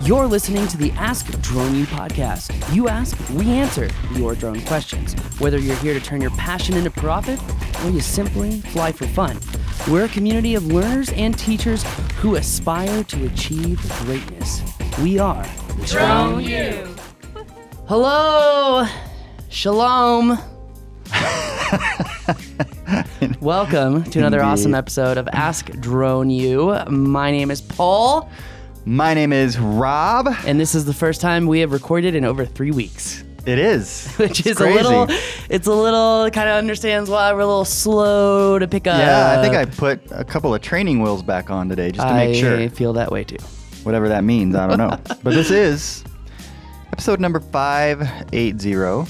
You're listening to the Ask Drone U podcast. You ask, we answer your drone questions. Whether you're here to turn your passion into profit or you simply fly for fun, we're a community of learners and teachers who aspire to achieve greatness. We are Drone U. Hello, shalom. Welcome to another awesome episode of Ask Drone U. My name is Paul. My name is Rob. And this is the first time we have recorded in over 3 weeks. It is. Which is crazy. It's a little, kind of understands why we're a little slow to pick up. Yeah, I think I put a couple of training wheels back on today just to make sure. I feel that way too. Whatever that means, I don't know. But this is episode number 580.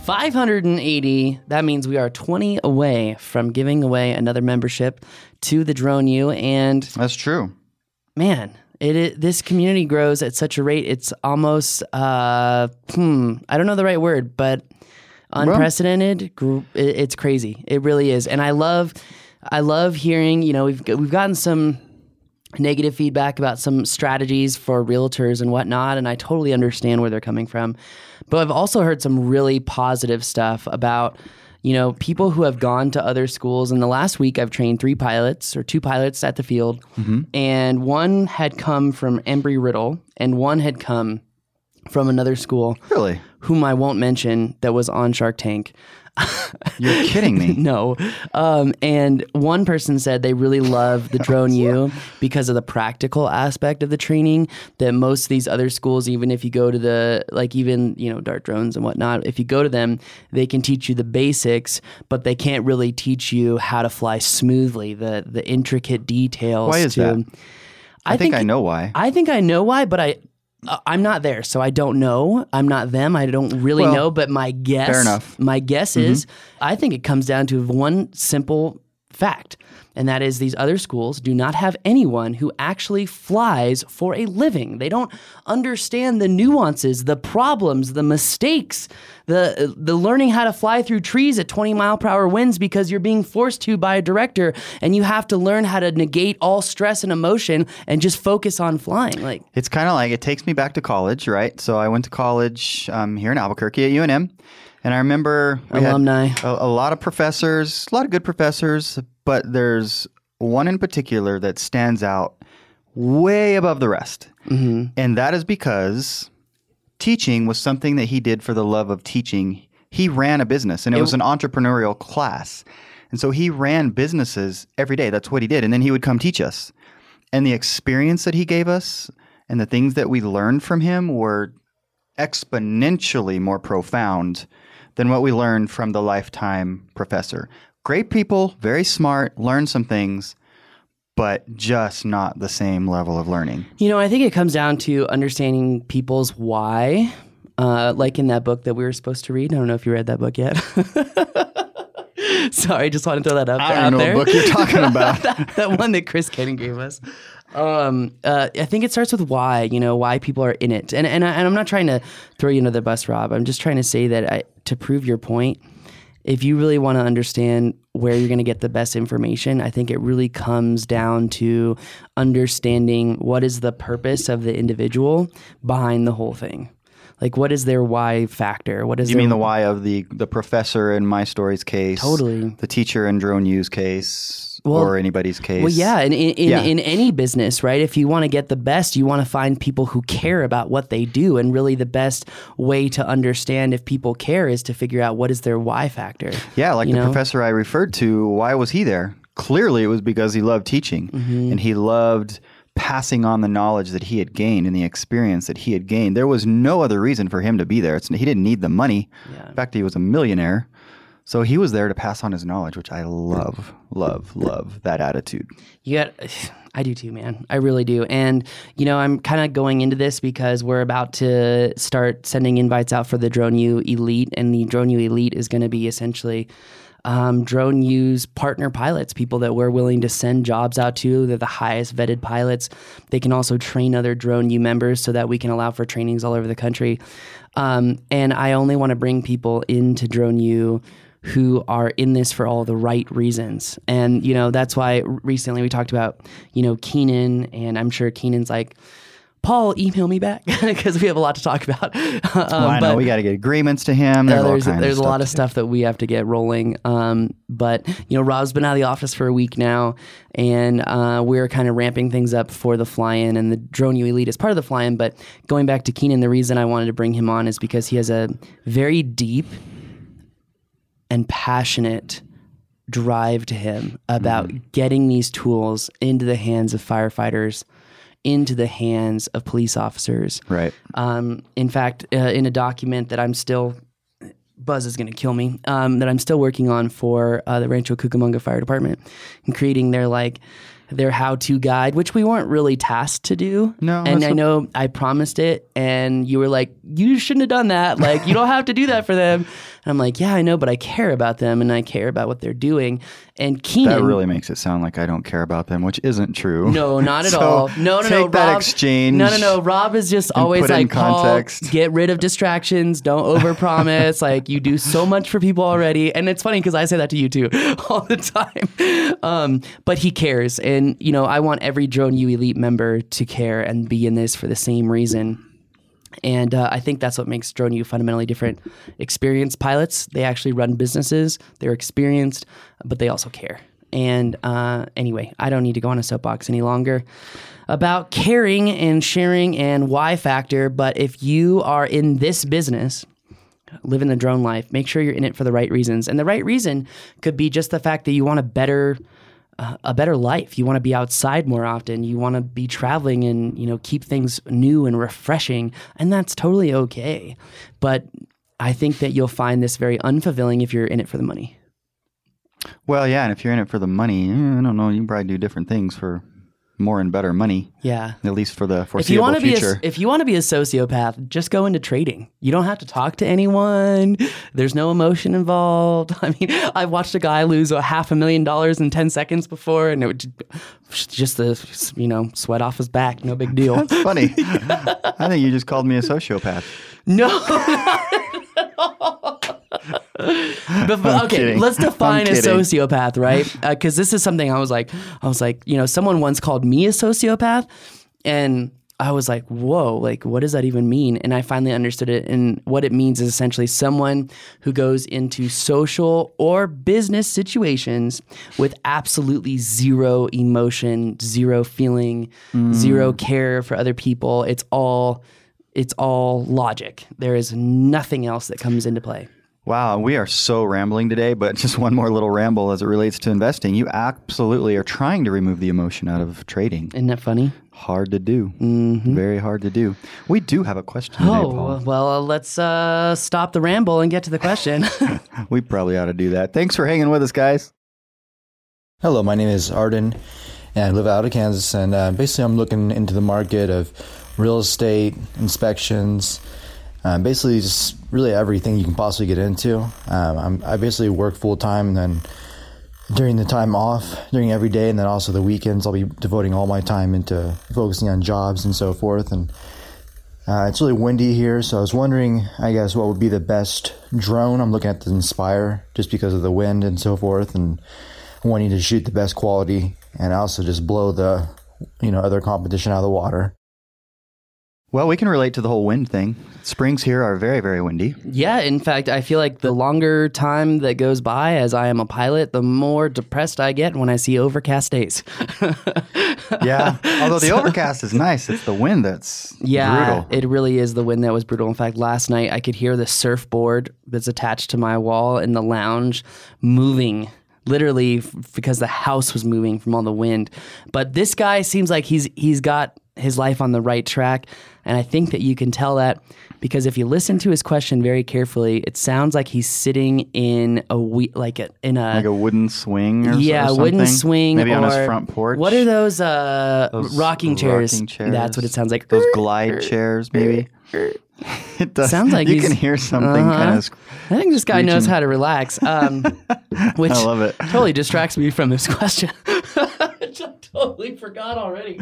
580, that means we are 20 away from giving away another membership to the Drone U. And That's true. man, this community grows at such a rate. It's almost, I don't know the right word, but unprecedented. It's crazy. It really is. And I love hearing, we've gotten some negative feedback about some strategies for realtors and whatnot, and I totally understand where they're coming from. But I've also heard some really positive stuff about, people who have gone to other schools. In the last week, I've trained 2 pilots at the field, and one had come from Embry-Riddle, and one had come from another school. Really? Whom I won't mention, that was on Shark Tank. You're kidding me. No. And one person said they really love the Drone U because of the practical aspect of the training, that most of these other schools, even if you go to Dart Drones and whatnot, if you go to them, they can teach you the basics, but they can't really teach you how to fly smoothly, the intricate details. Why is that? I think I know why. I think I know why, but I'm not there, so I don't know. I'm not them. I don't really know, but my guess, fair enough. My guess is, I think it comes down to one simple fact, and that is these other schools do not have anyone who actually flies for a living. They don't understand the nuances, the problems, the mistakes, the learning how to fly through trees at 20-mile-per-hour winds because you're being forced to by a director, and you have to learn how to negate all stress and emotion and just focus on flying. It's kind of like, it takes me back to college, right? So I went to college here in Albuquerque at UNM. And I remember we alumni, had a lot of professors, a lot of good professors, but there's one in particular that stands out way above the rest. And that is because teaching was something that he did for the love of teaching. He ran a business, and it was an entrepreneurial class. And so he ran businesses every day. That's what he did. And then he would come teach us. And the experience that he gave us and the things that we learned from him were exponentially more profound than what we learned from the lifetime professor. Great people, very smart, learned some things, but just not the same level of learning. I think it comes down to understanding people's why, like in that book that we were supposed to read. I don't know if you read that book yet. Sorry, just want to throw that out there. I don't know what book you're talking about. that one that Chris Kenny gave us. I think it starts with why, why people are in it. And I'm not trying to throw you under the bus, Rob. I'm just trying to say that to prove your point, if you really want to understand where you're going to get the best information, I think it really comes down to understanding what is the purpose of the individual behind the whole thing. Like, what is their why factor? What is you mean the why of the professor in my story's case? Totally. The teacher in Drone U's case, or anybody's case. Well, yeah, in any business, right? If you want to get the best, you want to find people who care about what they do, and really the best way to understand if people care is to figure out what is their why factor. Yeah, like the professor I referred to. Why was he there? Clearly, it was because he loved teaching, and he loved passing on the knowledge that he had gained and the experience that he had gained. There was no other reason for him to be there. He didn't need the money. Yeah. In fact, he was a millionaire. So he was there to pass on his knowledge, which I love that attitude. I do too, man. I really do. And, I'm kind of going into this because we're about to start sending invites out for the Drone U Elite, and the Drone U Elite is going to be essentially Drone U's partner pilots, people that we're willing to send jobs out to. They're the highest vetted pilots. They can also train other Drone U members so that we can allow for trainings all over the country. And I only want to bring people into Drone U who are in this for all the right reasons. And, that's why recently we talked about, Keenan, and I'm sure Keenan's like, Paul, email me back because we have a lot to talk about. I know we got to get agreements to him. There's a lot of stuff that we have to get rolling. But Rob's been out of the office for a week now, and we're kind of ramping things up for the fly-in, and the Drone U Elite is part of the fly-in. But going back to Keenan, the reason I wanted to bring him on is because he has a very deep and passionate drive to him about getting these tools into the hands of firefighters, into the hands of police officers. Right. In fact, in a document that I'm still, Buzz is going to kill me, that I'm still working on for the Rancho Cucamonga Fire Department, and creating their how-to guide, which we weren't really tasked to do. No. And I know I promised it, and you were like, you shouldn't have done that. Like, you don't have to do that for them. And I'm like, yeah, I know, but I care about them, and I care about what they're doing. And Keenan... That really makes it sound like I don't care about them, which isn't true. No, not at all. No. Take that Rob, exchange. No. Rob is just always like, Paul, get rid of distractions. Don't overpromise. Like, you do so much for people already. And it's funny because I say that to you too all the time. But he cares. And, I want every Drone U Elite member to care and be in this for the same reason. And I think that's what makes Drone U fundamentally different. Experienced pilots, they actually run businesses. They're experienced, but they also care. And anyway, I don't need to go on a soapbox any longer about caring and sharing and why factor. But if you are in this business, living the drone life, make sure you're in it for the right reasons. And the right reason could be just the fact that you want a better life. You want to be outside more often. You want to be traveling and, keep things new and refreshing. And that's totally okay. But I think that you'll find this very unfulfilling if you're in it for the money. Well, yeah. And if you're in it for the money, I don't know, you can probably do different things for more and better money. Yeah. At least for the foreseeable future. If you want to be a sociopath, just go into trading. You don't have to talk to anyone. There's no emotion involved. I mean, I watched a guy lose $500,000 in 10 seconds before, and it would just the sweat off his back. No big deal. That's funny. I think you just called me a sociopath. No. Okay, let's define a sociopath, right? Because this is something I was like, someone once called me a sociopath, and I was like, whoa, like, what does that even mean? And I finally understood it, and what it means is essentially someone who goes into social or business situations with absolutely zero emotion, zero feeling, zero care for other people. It's all logic. There is nothing else that comes into play. Wow, we are so rambling today, but just one more little ramble as it relates to investing. You absolutely are trying to remove the emotion out of trading. Isn't that funny? Hard to do. Mm-hmm. Very hard to do. We do have a question today, Paul. Well, let's stop the ramble and get to the question. We probably ought to do that. Thanks for hanging with us, guys. Hello, my name is Arden, and I live out of Kansas. And basically, I'm looking into the market of real estate, inspections, basically just really everything you can possibly get into. I basically work full-time, and then during the time off, during every day, and then also the weekends, I'll be devoting all my time into focusing on jobs and so forth. And it's really windy here, so I was wondering, I guess, what would be the best drone. I'm looking at the Inspire just because of the wind and so forth, and wanting to shoot the best quality and also just blow the other competition out of the water. Well, we can relate to the whole wind thing. Springs here are very, very windy. Yeah, in fact, I feel like the longer time that goes by as I am a pilot, the more depressed I get when I see overcast days. Yeah, although the overcast is nice. It's the wind that's brutal. It really is the wind that was brutal. In fact, last night I could hear the surfboard that's attached to my wall in the lounge moving. Literally, because the house was moving from all the wind. But this guy seems like he's got his life on the right track, and I think that you can tell that because if you listen to his question very carefully, it sounds like he's sitting in a wooden swing or something. Yeah, wooden swing, maybe on his front porch. What are those rocking chairs? Rocking chairs. That's what it sounds like. Those glide chairs, maybe. It does. Sounds like you can hear something kind of. I think this guy knows how to relax, which I love it. Totally distracts me from this question. Which I totally forgot already.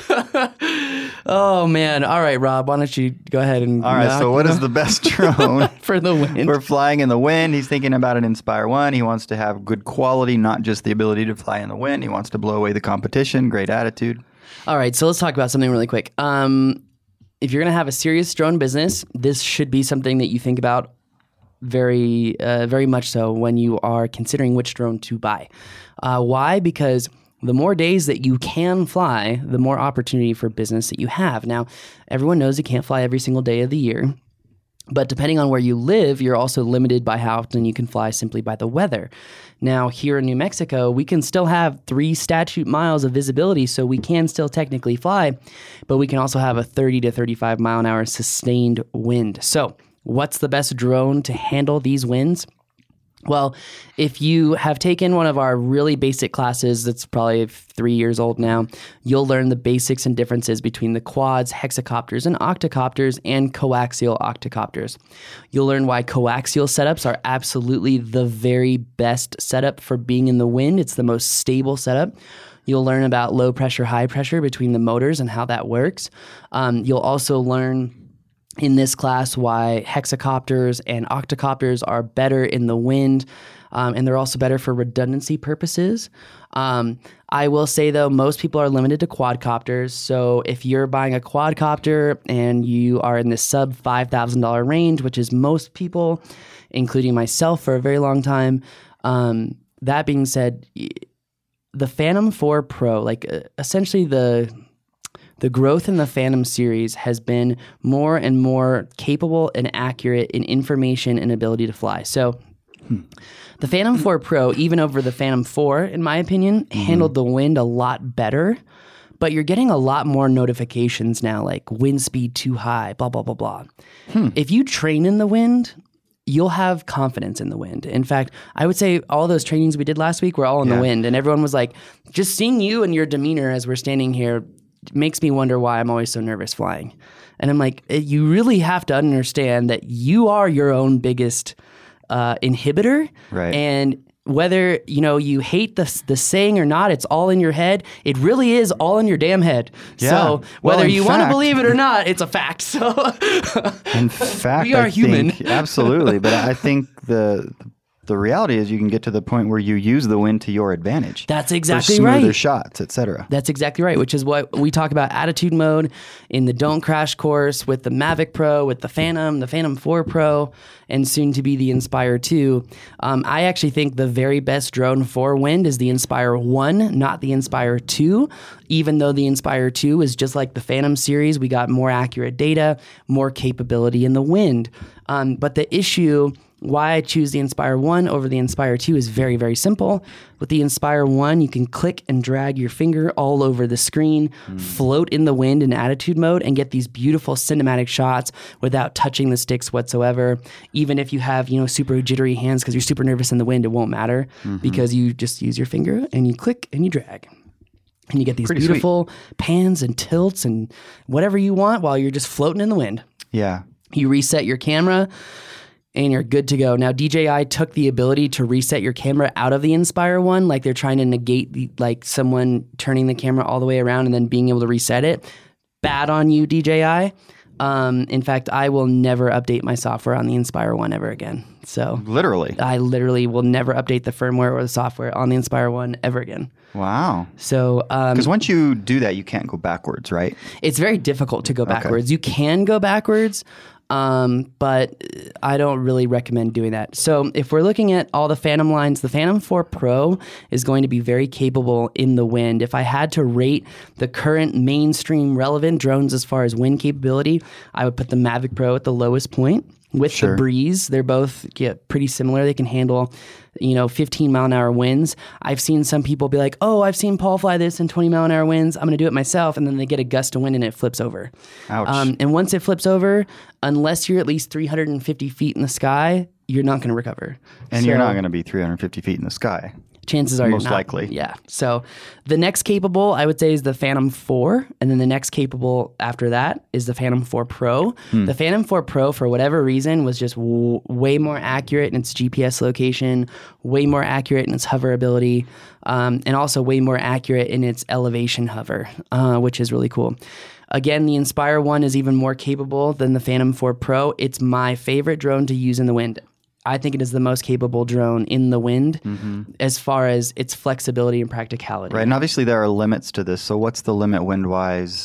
Oh man! All right, Rob, why don't you go ahead and? All right. So, what is the best drone for the wind? We're flying in the wind. He's thinking about an Inspire 1. He wants to have good quality, not just the ability to fly in the wind. He wants to blow away the competition. Great attitude. All right, so let's talk about something really quick. if you're going to have a serious drone business, this should be something that you think about very much so when you are considering which drone to buy. Why? Because the more days that you can fly, the more opportunity for business that you have. Now, everyone knows you can't fly every single day of the year, but depending on where you live, you're also limited by how often you can fly simply by the weather. Now, here in New Mexico, we can still have 3 statute miles of visibility, so we can still technically fly, but we can also have a 30 to 35 mile an hour sustained wind. So what's the best drone to handle these winds? Well, if you have taken one of our really basic classes that's probably 3 years old now, you'll learn the basics and differences between the quads, hexacopters, and octocopters and coaxial octocopters. You'll learn why coaxial setups are absolutely the very best setup for being in the wind. It's the most stable setup. You'll learn about low pressure, high pressure between the motors and how that works. You'll also learn in this class why hexacopters and octocopters are better in the wind, and they're also better for redundancy purposes. I will say, though, most people are limited to quadcopters. So if you're buying a quadcopter and you are in the sub $5,000 range, which is most people, including myself for a very long time, that being said, the Phantom 4 Pro, essentially the growth in the Phantom series has been more and more capable and accurate in information and ability to fly. So the Phantom 4 Pro, even over the Phantom 4, in my opinion, handled the wind a lot better, but you're getting a lot more notifications now, like wind speed too high, blah, blah, blah, blah. If you train in the wind, you'll have confidence in the wind. In fact, I would say all those trainings we did last week were all in the wind, and everyone was like, just seeing you and your demeanor as we're standing here makes me wonder why I'm always so nervous flying. And I'm like, you really have to understand that you are your own biggest inhibitor. Right. And whether, you hate the saying or not, it's all in your head. It really is all in your damn head. Yeah. So whether you want to believe it or not, it's a fact. So in fact, we are human. Absolutely. But I think the reality is you can get to the point where you use the wind to your advantage. That's exactly for smoother right. shots, etc. That's exactly right, which is what we talk about attitude mode in the Don't Crash course with the Mavic Pro, with the Phantom 4 Pro, and soon to be the Inspire 2. I actually think the very best drone for wind is the Inspire 1, not the Inspire 2. Even though the Inspire 2 is just like the Phantom series, we got more accurate data, more capability in the wind. But the issue why I choose the Inspire 1 over the Inspire 2 is very, very simple. With the Inspire 1, you can click and drag your finger all over the screen, float in the wind in attitude mode, and get these beautiful cinematic shots without touching the sticks whatsoever. Even if you have, super jittery hands because you're super nervous in the wind, it won't matter because you just use your finger and you click and you drag. And you get these beautiful pans and tilts and whatever you want while you're just floating in the wind. Yeah. You reset your camera and you're good to go. Now, DJI took the ability to reset your camera out of the Inspire 1, like they're trying to negate someone turning the camera all the way around and then being able to reset it. Bad on you, DJI. In fact, I will never update my software on the Inspire 1 ever again. So I literally will never update the firmware or the software on the Inspire 1 ever again. Wow. So, because once you do that, you can't go backwards, right? It's very difficult to go backwards. You can go backwards, but I don't really recommend doing that. So if we're looking at all the Phantom lines, the Phantom 4 Pro is going to be very capable in the wind. If I had to rate the current mainstream relevant drones as far as wind capability, I would put the Mavic Pro at the lowest point. With the Breeze, they're both pretty similar. They can handle, 15 mile an hour winds. I've seen some people be like, oh, I've seen Paul fly this in 20 mile an hour winds. I'm going to do it myself. And then they get a gust of wind and it flips over. Ouch. And once it flips over, unless you're at least 350 feet in the sky, you're not going to recover. And you're not going to be 350 feet in the sky. Chances are most you're not. likely. Yeah. So the next capable, I would say, is the Phantom 4. And then the next capable after that is the Phantom 4 Pro. The Phantom 4 Pro, for whatever reason, was just way more accurate in its GPS location, way more accurate in its hoverability, and also way more accurate in its elevation hover, which is really cool. Again, the Inspire 1 is even more capable than the Phantom 4 Pro. It's my favorite drone to use in the wind. I think it is the most capable drone in the wind as far as its flexibility and practicality. Right, and obviously there are limits to this. So what's the limit wind-wise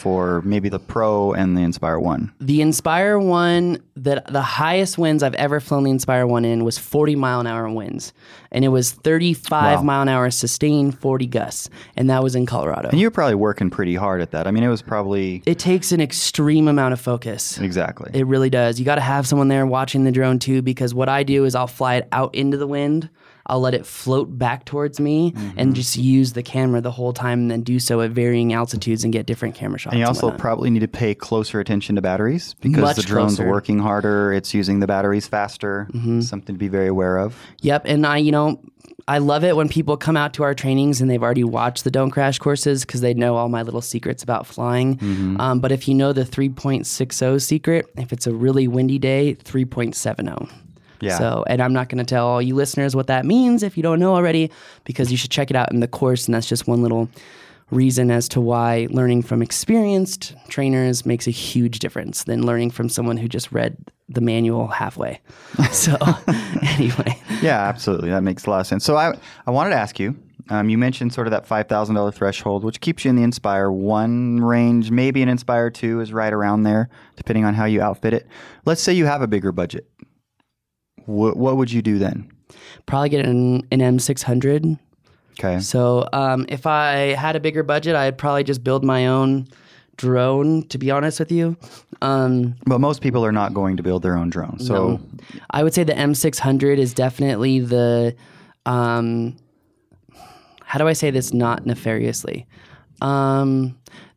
for maybe the Pro and the Inspire 1? The Inspire 1, the highest winds I've ever flown the Inspire 1 in was 40 mile an hour winds. And it was 35 mile an hour sustained, 40 gusts. And that was in Colorado. And you were probably working pretty hard at that. I mean, it was probably... It takes an extreme amount of focus. Exactly. It really does. You got to have someone there watching the drone too, because what I do is I'll fly it out into the wind. I'll let it float back towards me and just use the camera the whole time and then do so at varying altitudes and get different camera shots. And you also probably need to pay closer attention to batteries because the drone's working harder. It's using the batteries faster. Something to be very aware of. Yep. And I love it when people come out to our trainings and they've already watched the Don't Crash courses because they know all my little secrets about flying. But if you know the 3.60 secret, if it's a really windy day, 3.70. Yeah. So, and I'm not going to tell all you listeners what that means if you don't know already, because you should check it out in the course. And that's just one little reason as to why learning from experienced trainers makes a huge difference than learning from someone who just read the manual halfway. So anyway. Yeah, absolutely. That makes a lot of sense. So I wanted to ask you, you mentioned sort of that $5,000 threshold, which keeps you in the Inspire 1 range. Maybe an Inspire 2 is right around there, depending on how you outfit it. Let's say you have a bigger budget. What would you do then? Probably get an M600. Okay. So if I had a bigger budget, I'd probably just build my own drone, to be honest with you. But most people are not going to build their own drone. So no. I would say the M600 is definitely the, how do I say this not nefariously? The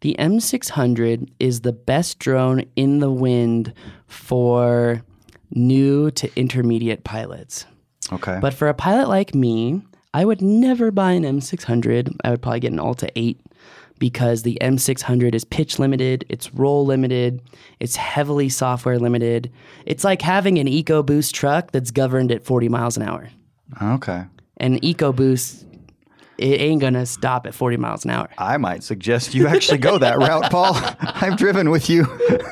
M600 is the best drone in the wind for new to intermediate pilots. Okay. But for a pilot like me, I would never buy an M600. I would probably get an Alta 8 because the M600 is pitch limited, it's roll limited, it's heavily software limited. It's like having an EcoBoost truck that's governed at 40 miles an hour. Okay. And EcoBoost, it ain't going to stop at 40 miles an hour. I might suggest you actually go that route, Paul. I've driven with you.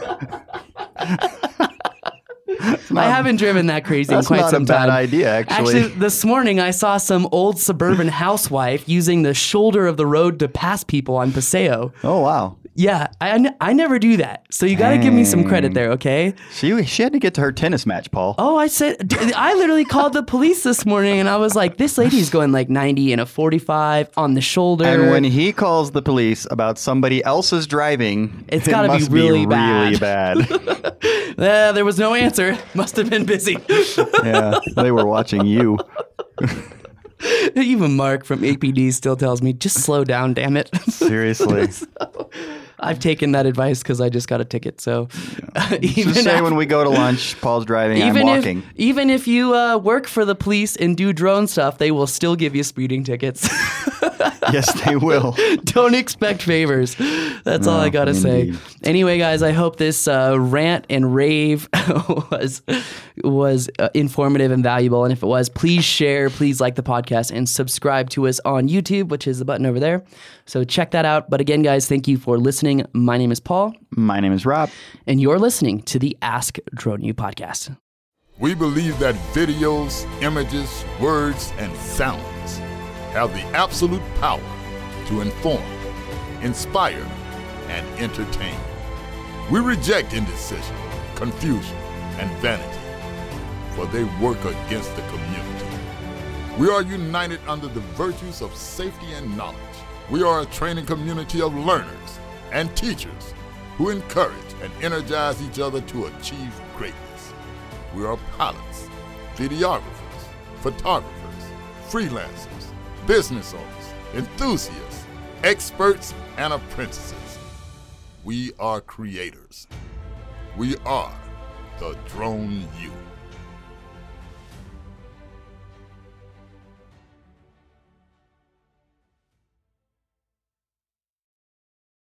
I haven't driven that crazy in quite some time. That's not a bad idea, actually. Actually, this morning I saw some old suburban housewife using the shoulder of the road to pass people on Paseo. Oh, wow. Yeah, I never do that. So you got to give me some credit there, okay? She had to get to her tennis match, Paul. Oh, I literally called the police this morning and I was like, this lady's going like 90 in a 45 on the shoulder. And when he calls the police about somebody else's driving, it's got to be really bad. There was no answer. Must have been busy. Yeah, they were watching you. Even Mark from APD still tells me, just slow down, damn it. Seriously. I've taken that advice because I just got a ticket. So even say when we go to lunch, Paul's driving, I'm walking. Even if you work for the police and do drone stuff, they will still give you speeding tickets. Yes, they will. Don't expect favors. That's all I got to say. Anyway, guys, I hope this rant and rave was informative and valuable. And if it was, please share, please like the podcast, and subscribe to us on YouTube, which is the button over there. So check that out. But again, guys, thank you for listening. My name is Paul. My name is Rob. And you're listening to the Ask Drone U podcast. We believe that videos, images, words, and sounds have the absolute power to inform, inspire, and entertain. We reject indecision, confusion, and vanity, for they work against the community. We are united under the virtues of safety and knowledge. We are a training community of learners and teachers who encourage and energize each other to achieve greatness. We are pilots, videographers, photographers, freelancers, business owners, enthusiasts, experts, and apprentices. We are creators. We are the Drone U.